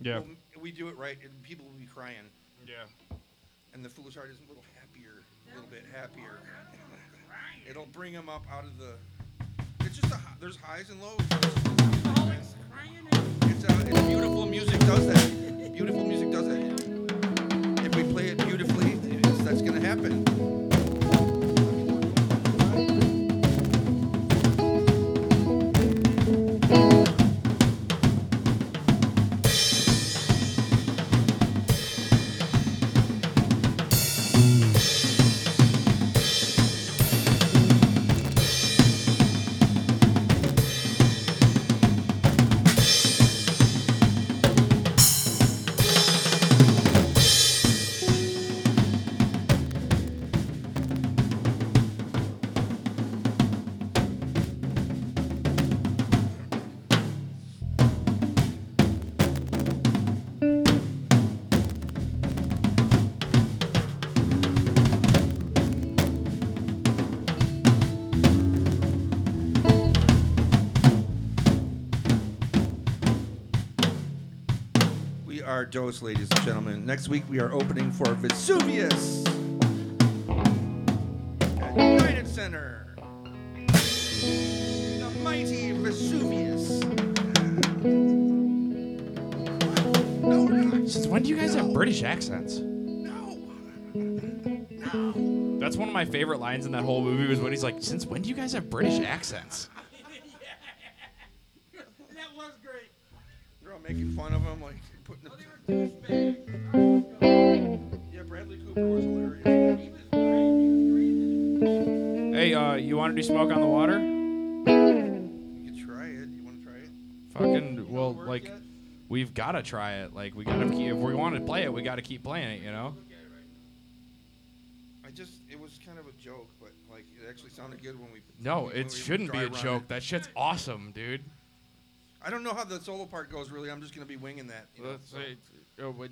Yeah. we do it right, and people will be crying. Yeah. And the Foolish Heart is a little happier, a little bit happier. It'll bring them up out of the. It's just there's highs and lows. It's beautiful music does that. Beautiful music does that. If we play it beautifully, that's gonna happen. We are Dose, ladies and gentlemen. Next week we are opening for Vesuvius at United Center. The mighty Vesuvius. No, not. Since when do you guys have British accents? No. That's one of my favorite lines in that whole movie was when he's like, "Since when do you guys have British accents?" That was great. They're all making fun of him, like putting the. Yeah, Bradley Cooper was hilarious. Hey, you want to do Smoke on the Water? You can try it. You want to try it? Fucking, well, like, we've got to try it. Like, we got to keep, if we want to play it, we got to keep playing it, you know? It was kind of a joke, but like it actually sounded good when we. No, when it we shouldn't be dry a run joke. it. That shit's awesome, dude. I don't know how the solo part goes. Really, I'm just gonna be winging that. You know, Let's so. say,